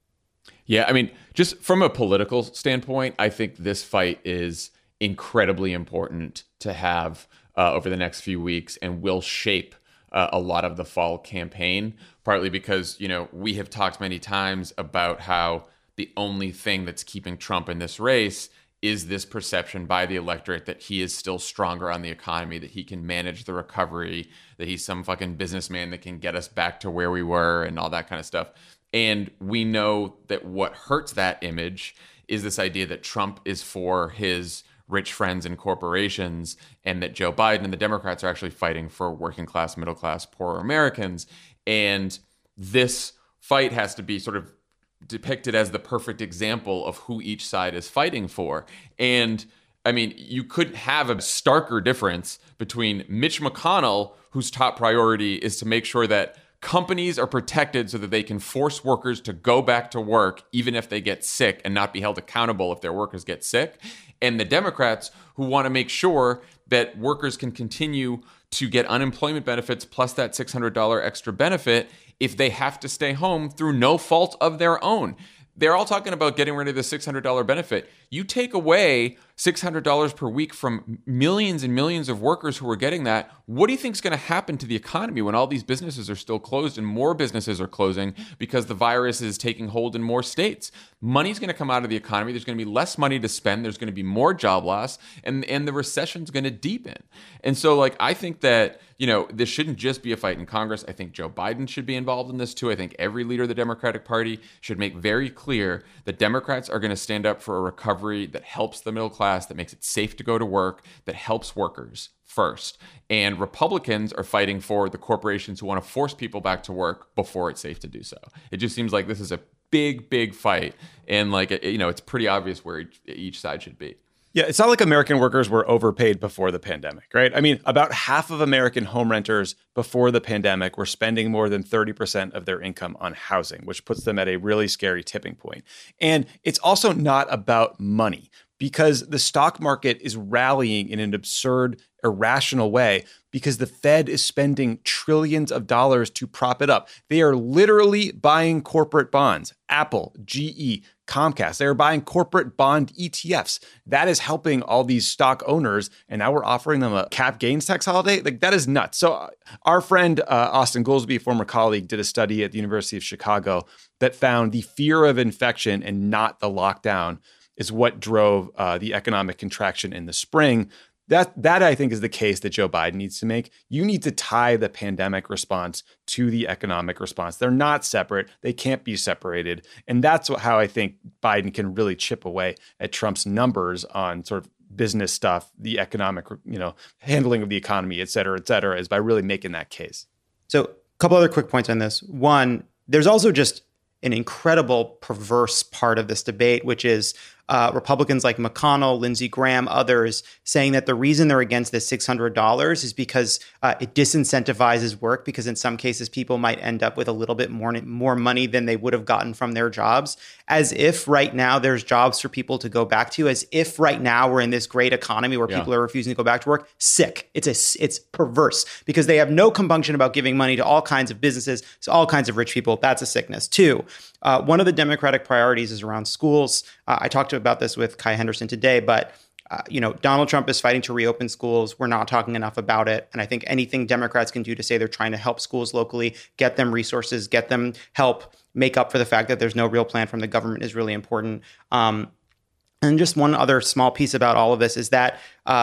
Yeah, I mean, just from a political standpoint, I think this fight is incredibly important to have over the next few weeks and will shape a lot of the fall campaign, partly because, we have talked many times about how the only thing that's keeping Trump in this race is this perception by the electorate that he is still stronger on the economy, that he can manage the recovery, that he's some fucking businessman that can get us back to where we were and all that kind of stuff. And we know that what hurts that image is this idea that Trump is for his rich friends and corporations, and that Joe Biden and the Democrats are actually fighting for working class, middle class, poorer Americans. And this fight has to be sort of depicted as the perfect example of who each side is fighting for. And I mean, you couldn't have a starker difference between Mitch McConnell, whose top priority is to make sure that companies are protected so that they can force workers to go back to work even if they get sick and not be held accountable if their workers get sick. And the Democrats, who want to make sure that workers can continue to get unemployment benefits plus that $600 extra benefit if they have to stay home through no fault of their own. They're all talking about getting rid of the $600 benefit. You take away $600 per week from millions and millions of workers who are getting that. What do you think is going to happen to the economy when all these businesses are still closed and more businesses are closing because the virus is taking hold in more states? Money's going to come out of the economy. There's going to be less money to spend. There's going to be more job loss, and the recession's going to deepen. And so, I think that, this shouldn't just be a fight in Congress. I think Joe Biden should be involved in this too. I think every leader of the Democratic Party should make very clear that Democrats are going to stand up for a recovery that helps the middle class, that makes it safe to go to work, that helps workers first. And Republicans are fighting for the corporations who want to force people back to work before it's safe to do so. It just seems like this is a big fight. And it's pretty obvious where each side should be. Yeah, it's not like American workers were overpaid before the pandemic, right? I mean, about half of American home renters before the pandemic were spending more than 30% of their income on housing, which puts them at a really scary tipping point. And it's also not about money, because the stock market is rallying in an absurd, irrational way because the Fed is spending trillions of dollars to prop it up. They are literally buying corporate bonds. Apple, GE, Comcast, they're buying corporate bond ETFs. That is helping all these stock owners, and now we're offering them a cap gains tax holiday? That is nuts. So our friend Austin Goolsbee, former colleague, did a study at the University of Chicago that found the fear of infection and not the lockdown is what drove the economic contraction in the spring. That I think is the case that Joe Biden needs to make. You need to tie the pandemic response to the economic response. They're not separate. They can't be separated. And that's how I think Biden can really chip away at Trump's numbers on sort of business stuff, the economic, handling of the economy, et cetera, is by really making that case. So a couple other quick points on this. One, there's also just an incredible perverse part of this debate, which is Republicans like McConnell, Lindsey Graham, others saying that the reason they're against this $600 is because it disincentivizes work, because in some cases people might end up with a little bit more money than they would have gotten from their jobs, as if right now there's jobs for people to go back to, as if right now we're in this great economy where people are refusing to go back to work. Sick. It's perverse because they have no compunction about giving money to all kinds of businesses, to all kinds of rich people. That's a sickness. Two, one of the Democratic priorities is around schools. I talked about this with Kai Henderson today, but Donald Trump is fighting to reopen schools. We're not talking enough about it. And I think anything Democrats can do to say they're trying to help schools locally, get them resources, get them help make up for the fact that there's no real plan from the government is really important. And just one other small piece about all of this is that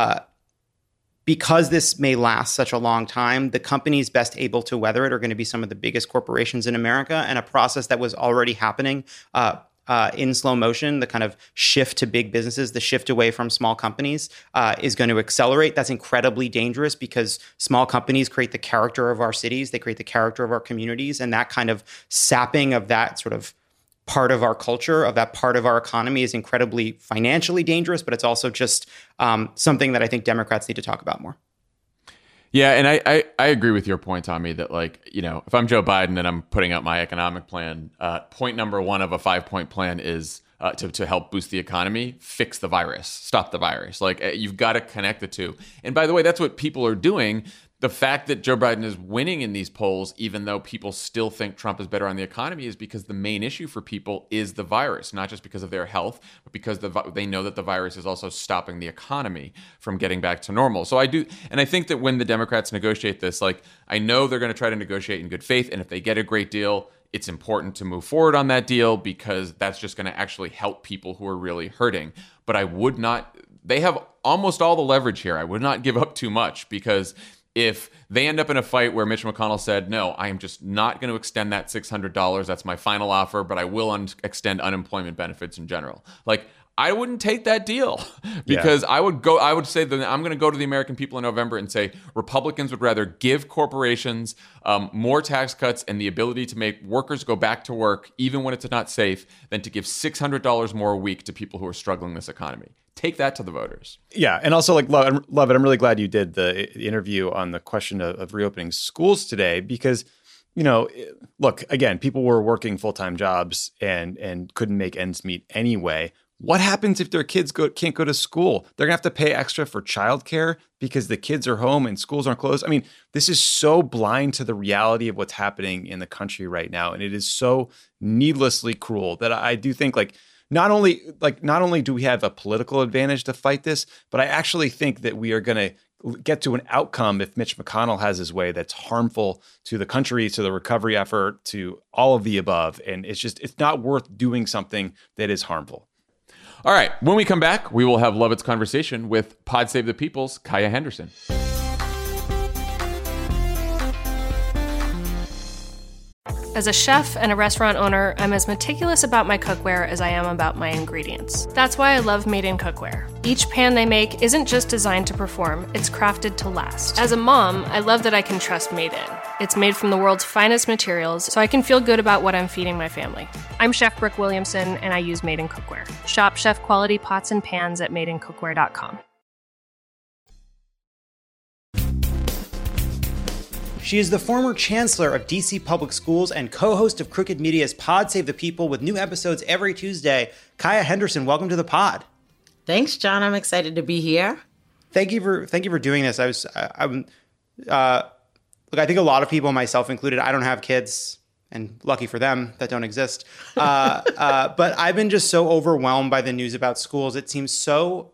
because this may last such a long time, the companies best able to weather it are going to be some of the biggest corporations in America, and a process that was already happening in slow motion. The kind of shift to big businesses, the shift away from small companies is going to accelerate. That's incredibly dangerous because small companies create the character of our cities. They create the character of our communities. And that kind of sapping of that sort of part of our culture, of that part of our economy is incredibly financially dangerous, but it's also just something that I think Democrats need to talk about more. Yeah, and I agree with your point, Tommy, that if I'm Joe Biden and I'm putting out my economic plan, point number one of a 5-point plan is to help boost the economy, fix the virus, stop the virus. You've got to connect the two. And by the way, that's what people are doing. The fact that Joe Biden is winning in these polls, even though people still think Trump is better on the economy, is because the main issue for people is the virus, not just because of their health, but because they know that the virus is also stopping the economy from getting back to normal. So I think that when the Democrats negotiate this, I know they're going to try to negotiate in good faith, and if they get a great deal, it's important to move forward on that deal because that's just going to actually help people who are really hurting. But I would not, they have almost all the leverage here. I would not give up too much because if they end up in a fight where Mitch McConnell said, no, I am just not going to extend that $600. That's my final offer, but I will extend unemployment benefits in general. I wouldn't take that deal because I would say that I'm going to go to the American people in November and say Republicans would rather give corporations more tax cuts and the ability to make workers go back to work, even when it's not safe, than to give $600 more a week to people who are struggling in this economy. Take that to the voters. Yeah. And also, love it. I'm really glad you did the interview on the question of reopening schools today because, look, again, people were working full-time jobs and couldn't make ends meet anyway. What happens if their kids can't go to school? They're going to have to pay extra for childcare because the kids are home and schools aren't closed. I mean, this is so blind to the reality of what's happening in the country right now. And it is so needlessly cruel that I do think not only do we have a political advantage to fight this, but I actually think that we are going to get to an outcome if Mitch McConnell has his way that's harmful to the country, to the recovery effort, to all of the above. And it's not worth doing something that is harmful. All right. When we come back, we will have Lovett's conversation with Pod Save the People's Kaya Henderson. As a chef and a restaurant owner, I'm as meticulous about my cookware as I am about my ingredients. That's why I love Made in Cookware. Each pan they make isn't just designed to perform, it's crafted to last. As a mom, I love that I can trust Made In. It's made from the world's finest materials, so I can feel good about what I'm feeding my family. I'm Chef Brooke Williamson, and I use Made in Cookware. Shop chef quality pots and pans at madeincookware.com. She is the former chancellor of DC Public Schools and co-host of Crooked Media's Pod Save the People with new episodes every Tuesday. Kaya Henderson, welcome to the pod. Thanks, John. I'm excited to be here. Thank you for doing this. Look, I think a lot of people, myself included, I don't have kids, and lucky for them, that don't exist. But I've been just so overwhelmed by the news about schools. It seems so,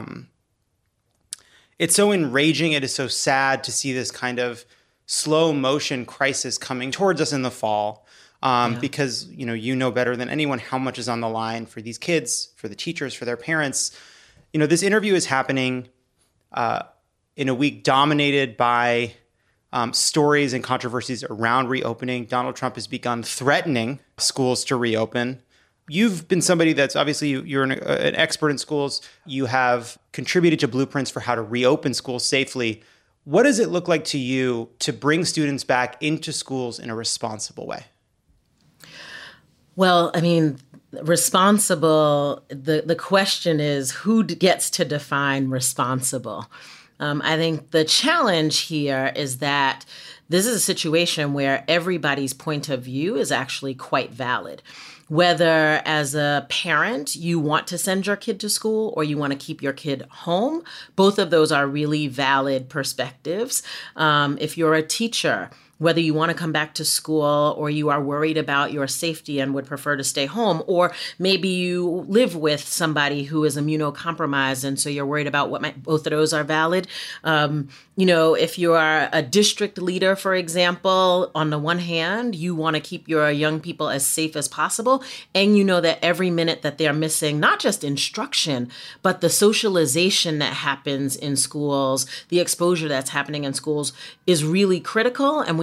it's so enraging. It is so sad to see this kind of slow motion crisis coming towards us in the fall. Because, you know better than anyone how much is on the line for these kids, for the teachers, for their parents. This interview is happening in a week dominated by stories and controversies around reopening. Donald Trump has begun threatening schools to reopen. You've been somebody that's obviously you're an expert in schools. You have contributed to blueprints for how to reopen schools safely. What does it look like to you to bring students back into schools in a responsible way? Well, I mean, responsible, the question is who gets to define responsible? I think the challenge here is that this is a situation where everybody's point of view is actually quite valid. Whether as a parent you want to send your kid to school or you want to keep your kid home, both of those are really valid perspectives. If you're a teacher, whether you want to come back to school or you are worried about your safety and would prefer to stay home, or maybe you live with somebody who is immunocompromised and so you're worried about both of those are valid. If you are a district leader, for example, on the one hand, you want to keep your young people as safe as possible. And you know that every minute that they're missing, not just instruction, but the socialization that happens in schools, the exposure that's happening in schools is really critical. And we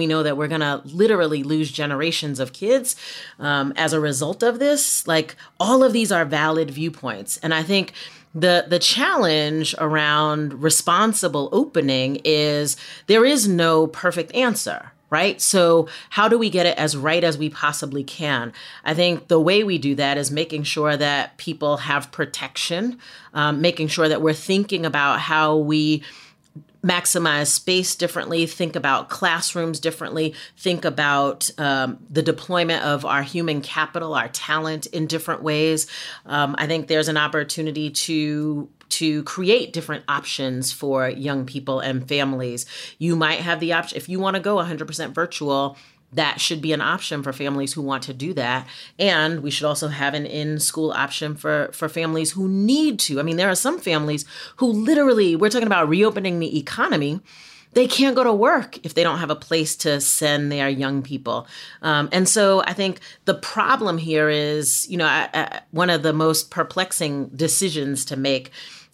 we know that we're going to literally lose generations of kids as a result of this. Like, all of these are valid viewpoints. And I think the challenge around responsible opening is there is no perfect answer, right? So how do we get it as right as we possibly can? I think the way we do that is making sure that people have protection, making sure that we're thinking about how we maximize space differently, think about classrooms differently, think about the deployment of our human capital, our talent in different ways. I think there's an opportunity to create different options for young people and families. You might have the option, if you want to go 100% virtual, that should be an option for families who want to do that. And we should also have an in-school option for families who need to. I mean, there are some families who literally, we're talking about reopening the economy, they can't go to work if they don't have a place to send their young people. And so I think the problem here is, one of the most perplexing decisions to make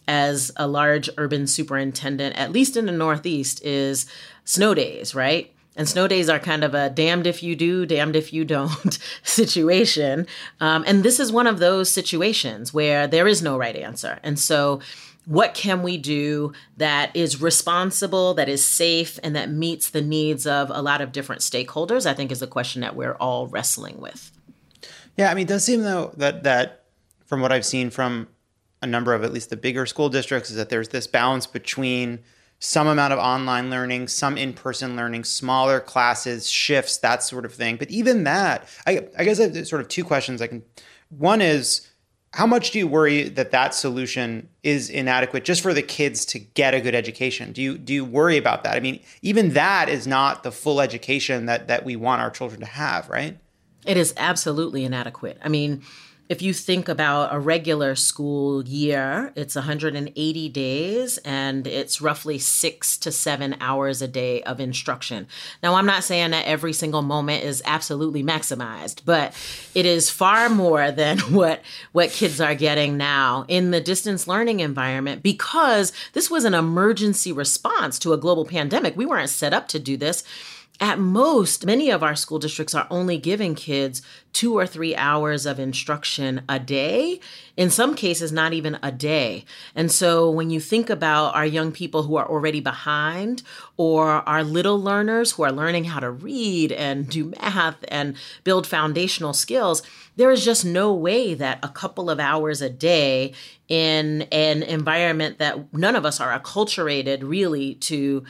as a large urban superintendent, at least in the Northeast, is snow days, right? And snow days are kind of a damned if you do, damned if you don't situation. And this is one of those situations where there is no right answer. And so what can we do that is responsible, that is safe, and that meets the needs of a lot of different stakeholders, I think is a question that we're all wrestling with. Yeah, I mean, it does seem, though, that from what I've seen from a number of at least the bigger school districts is that there's this balance between some amount of online learning, some in-person learning, smaller classes, shifts, that sort of thing. But even that, I guess I have sort of two questions. One is, how much do you worry that solution is inadequate just for the kids to get a good education? Do you worry about that? I mean, even that is not the full education that we want our children to have, right? It is absolutely inadequate. I mean, if you think about a regular school year, it's 180 days and it's roughly 6 to 7 hours a day of instruction. Now, I'm not saying that every single moment is absolutely maximized, but it is far more than what kids are getting now in the distance learning environment, because this was an emergency response to a global pandemic. We weren't set up to do this. At most, many of our school districts are only giving kids 2 or 3 hours of instruction a day, in some cases, not even a day. And so when you think about our young people who are already behind, or our little learners who are learning how to read and do math and build foundational skills, there is just no way that a couple of hours a day in an environment that none of us are acculturated really to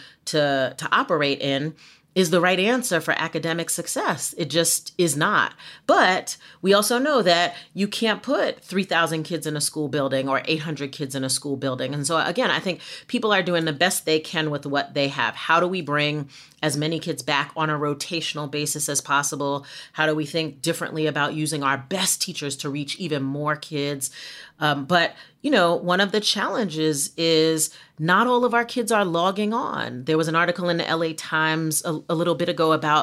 operate in is the right answer for academic success. It just is not. But we also know that you can't put 3,000 kids in a school building or 800 kids in a school building. And so again, I think people are doing the best they can with what they have. How do we bring as many kids back on a rotational basis as possible? How do we think differently about using our best teachers to reach even more kids? But one of the challenges is not all of our kids are logging on. There was an article in the LA Times a little bit ago about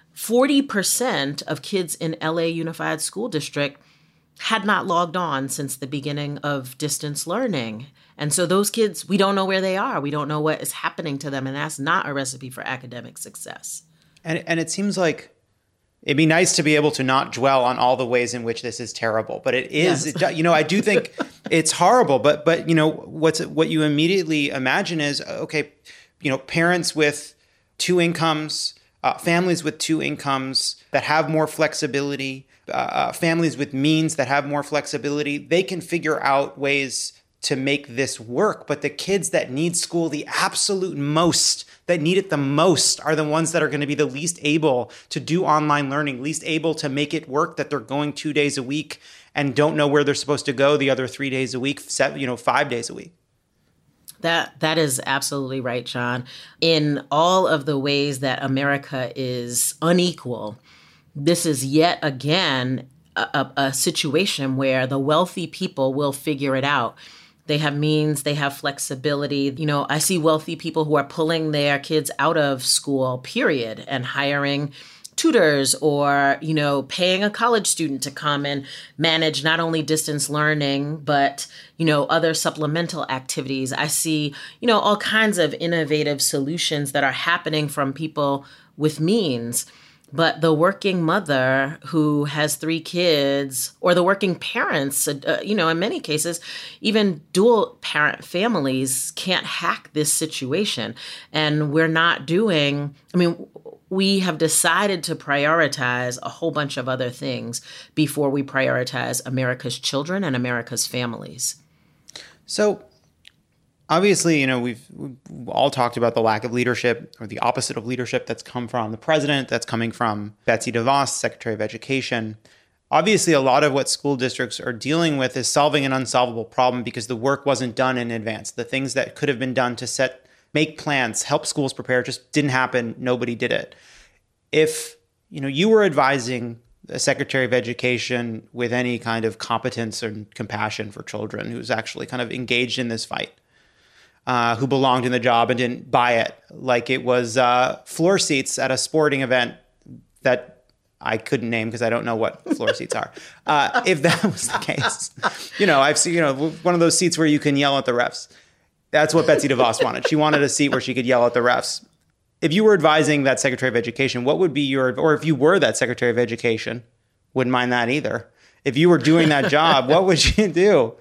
40% of kids in LA Unified School District had not logged on since the beginning of distance learning. And so those kids, we don't know where they are. We don't know what is happening to them. And that's not a recipe for academic success. And it seems like it'd be nice to be able to not dwell on all the ways in which this is terrible, but it is. Yes. I do think it's horrible. But what you immediately imagine is, okay, parents with 2 incomes, families with 2 incomes that have more flexibility, families with means that have more flexibility, they can figure out ways to make this work. But the kids that need school the absolute most, that need it the most, are the ones that are going to be the least able to do online learning, least able to make it work, that they're going 2 days a week and don't know where they're supposed to go the other 3 days a week, 5 days a week. That is absolutely right, John. In all of the ways that America is unequal, this is yet again a situation where the wealthy people will figure it out. They have means, they have flexibility. I see wealthy people who are pulling their kids out of school, period, and hiring tutors or, paying a college student to come and manage not only distance learning, but, other supplemental activities. I see, all kinds of innovative solutions that are happening from people with means. But the working mother who has 3 kids, or the working parents, in many cases, even dual parent families can't hack this situation. And we're not we have decided to prioritize a whole bunch of other things before we prioritize America's children and America's families. So obviously, we've all talked about the lack of leadership, or the opposite of leadership, that's come from the president, that's coming from Betsy DeVos, Secretary of Education. Obviously, a lot of what school districts are dealing with is solving an unsolvable problem because the work wasn't done in advance. The things that could have been done to make plans, help schools prepare, just didn't happen. Nobody did it. If you were advising a Secretary of Education with any kind of competence and compassion for children, who's actually kind of engaged in this fight, who belonged in the job and didn't buy it like it was floor seats at a sporting event that I couldn't name because I don't know what floor seats are. If that was the case, I've seen, one of those seats where you can yell at the refs. That's what Betsy DeVos wanted. She wanted a seat where she could yell at the refs. If you were advising that Secretary of Education, what would be or if you were that Secretary of Education, wouldn't mind that either. If you were doing that job, what would you do?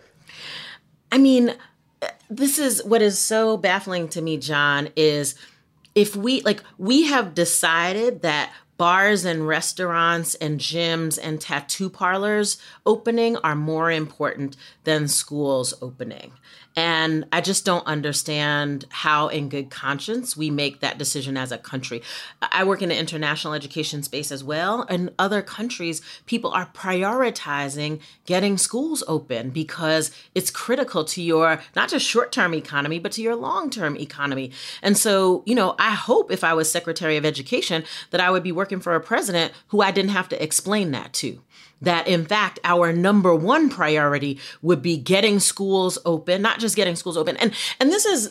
This is what is so baffling to me, John, is if we have decided that bars and restaurants and gyms and tattoo parlors opening are more important than schools opening. And I just don't understand how in good conscience we make that decision as a country. I work in the international education space as well. In other countries, people are prioritizing getting schools open because it's critical to your not just short-term economy, but to your long-term economy. And so, I hope if I was Secretary of Education that I would be working for a president who I didn't have to explain that to. That, in fact, our number one priority would be getting schools open, not just getting schools open. And this is,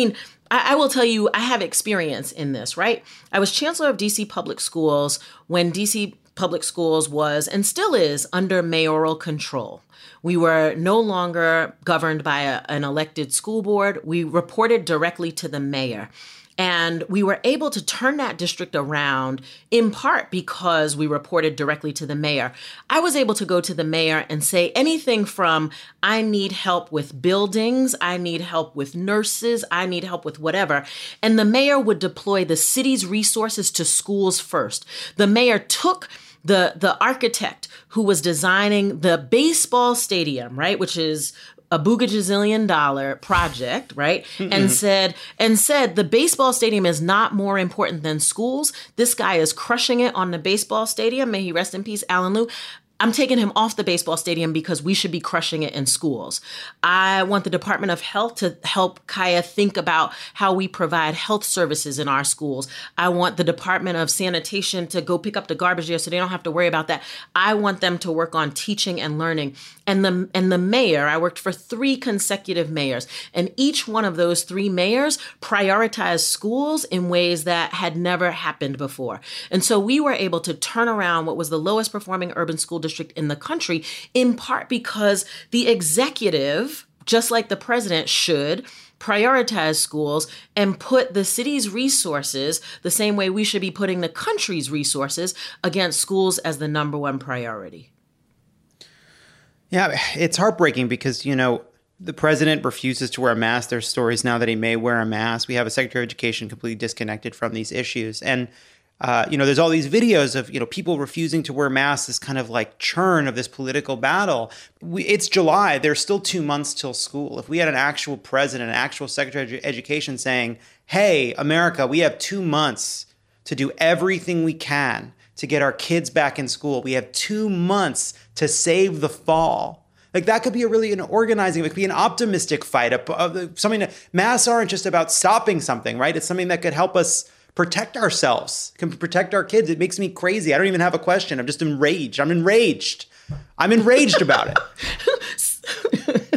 I will tell you, I have experience in this, right? I was chancellor of DC Public Schools when DC Public Schools was and still is under mayoral control. We were no longer governed by an elected school board. We reported directly to the mayor. And we were able to turn that district around in part because we reported directly to the mayor. I was able to go to the mayor and say anything from, I need help with buildings, I need help with nurses, I need help with whatever. And the mayor would deploy the city's resources to schools first. The mayor took the architect who was designing the baseball stadium, right, which is a boogajazillion-dollar project, right? And said the baseball stadium is not more important than schools. This guy is crushing it on the baseball stadium. May he rest in peace, Alan Liu. I'm taking him off the baseball stadium because we should be crushing it in schools. I want the Department of Health to help Kaya think about how we provide health services in our schools. I want the Department of Sanitation to go pick up the garbage there so they don't have to worry about that. I want them to work on teaching and learning. And the mayor, I worked for 3 consecutive mayors, and each one of those 3 mayors prioritized schools in ways that had never happened before. And so we were able to turn around what was the lowest performing urban school district in the country, in part because the executive, just like the president should, prioritize schools and put the city's resources the same way we should be putting the country's resources against schools as the number one priority. Yeah, it's heartbreaking because, the president refuses to wear a mask. There's stories now that he may wear a mask. We have a Secretary of Education completely disconnected from these issues. And, there's all these videos of, people refusing to wear masks, this kind of like churn of this political battle. It's July. There's still 2 months till school. If we had an actual president, an actual Secretary of Education saying, hey, America, we have 2 months to do everything we can to get our kids back in school. We have 2 months to save the fall. Like that could be an organizing, it could be an optimistic fight. Something that masks aren't just about stopping something, right? It's something that could help us protect ourselves, can protect our kids. It makes me crazy. I don't even have a question. I'm just enraged. I'm enraged about it.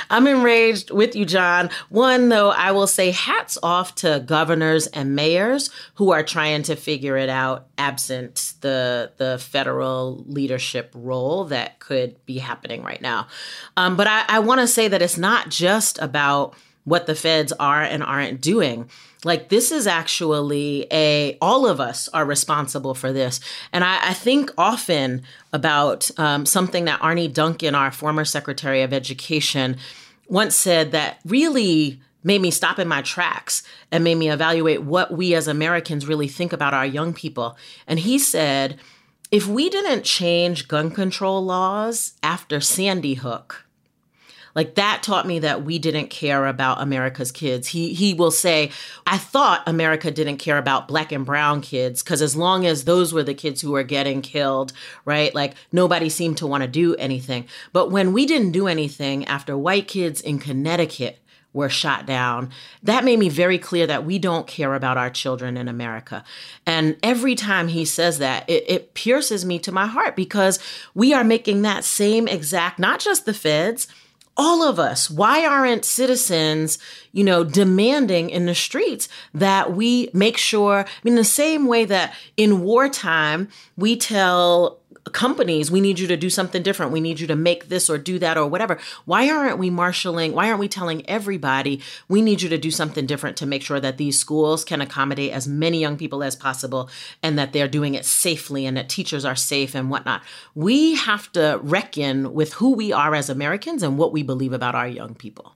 I'm enraged with you, John. One, though, I will say hats off to governors and mayors who are trying to figure it out absent the federal leadership role that could be happening right now. But I want to say that it's not just about what the feds are and aren't doing. Like, this is actually all of us are responsible for this. And I think often about something that Arne Duncan, our former Secretary of Education, once said that really made me stop in my tracks and made me evaluate what we as Americans really think about our young people. And he said, if we didn't change gun control laws after Sandy Hook, like, that taught me that we didn't care about America's kids. He will say, I thought America didn't care about Black and brown kids because as long as those were the kids who were getting killed, right, like, nobody seemed to want to do anything. But when we didn't do anything after white kids in Connecticut were shot down, that made me very clear that we don't care about our children in America. And every time he says that, it pierces me to my heart because we are making that same exact, not just the feds, all of us. Why aren't citizens, demanding in the streets that we make sure, the same way that in wartime, we tell companies, we need you to do something different. We need you to make this or do that or whatever. Why aren't we marshaling? Why aren't we telling everybody we need you to do something different to make sure that these schools can accommodate as many young people as possible and that they're doing it safely and that teachers are safe and whatnot? We have to reckon with who we are as Americans and what we believe about our young people.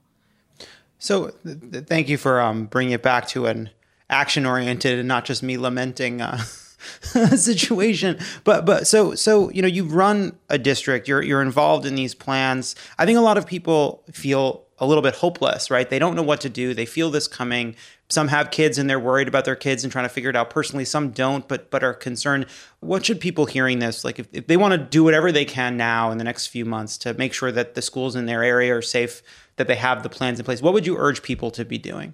So thank you for bringing it back to an action-oriented and not just me lamenting situation. But so you've run a district, you're involved in these plans. I think a lot of people feel a little bit hopeless, right? They don't know what to do. They feel this coming. Some have kids and they're worried about their kids and trying to figure it out personally. Some don't, but are concerned. What should people hearing this, like if they want to do whatever they can now in the next few months to make sure that the schools in their area are safe, that they have the plans in place, what would you urge people to be doing?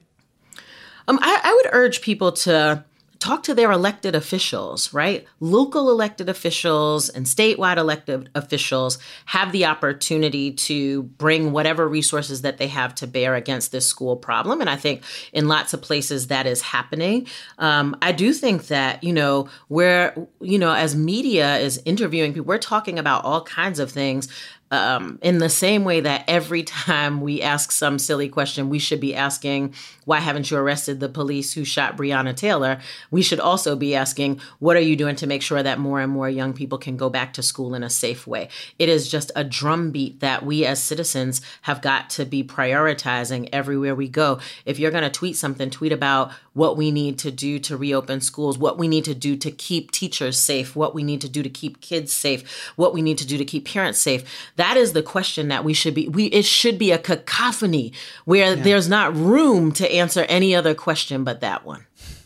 I would urge people to talk to their elected officials, right? Local elected officials and statewide elected officials have the opportunity to bring whatever resources that they have to bear against this school problem. And I think in lots of places that is happening. I do think that, where, as media is interviewing people, we're talking about all kinds of things. In the same way that every time we ask some silly question, we should be asking, why haven't you arrested the police who shot Breonna Taylor? We should also be asking, what are you doing to make sure that more and more young people can go back to school in a safe way? It is just a drumbeat that we as citizens have got to be prioritizing everywhere we go. If you're going to tweet something, tweet about what we need to do to reopen schools, what we need to do to keep teachers safe, what we need to do to keep kids safe, what we need to do to keep parents safe. That is the question that we should be. It should be a cacophony where there's not room to answer any other question but that one.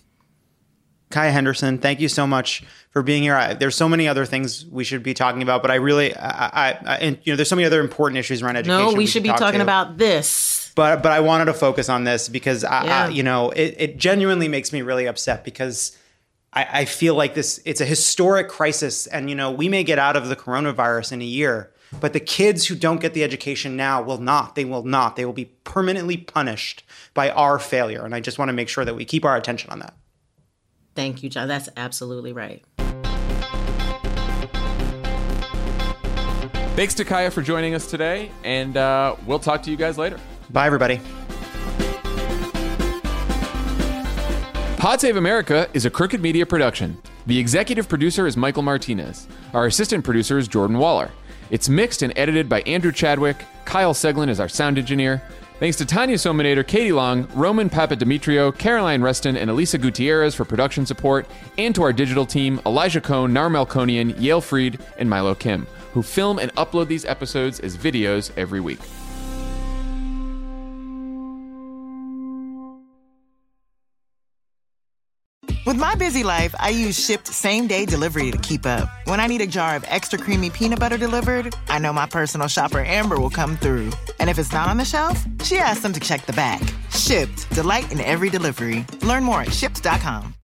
Kaya Henderson, thank you so much for being here. There's so many other things we should be talking about, but I really, there's so many other important issues around education. No, we should be talking about this. But I wanted to focus on this because it genuinely makes me really upset because I feel like it's a historic crisis, and we may get out of the coronavirus in a year. But the kids who don't get the education now will not. They will not. They will be permanently punished by our failure. And I just want to make sure that we keep our attention on that. Thank you, John. That's absolutely right. Thanks to Kaya for joining us today, and we'll talk to you guys later. Bye, everybody. Pod Save America is a Crooked Media production. The executive producer is Michael Martinez. Our assistant producer is Jordan Waller. It's mixed and edited by Andrew Chadwick. Kyle Seglin is our sound engineer. Thanks to Tanya Sominator, Katie Long, Roman Papadimitriou, Caroline Reston, and Elisa Gutierrez for production support, and to our digital team, Elijah Cohn, Nar Melkonian, Yale Freed, and Milo Kim, who film and upload these episodes as videos every week. With my busy life, I use Shipt same-day delivery to keep up. When I need a jar of extra creamy peanut butter delivered, I know my personal shopper Amber will come through. And if it's not on the shelf, she asks them to check the back. Shipt, delight in every delivery. Learn more at Shipt.com.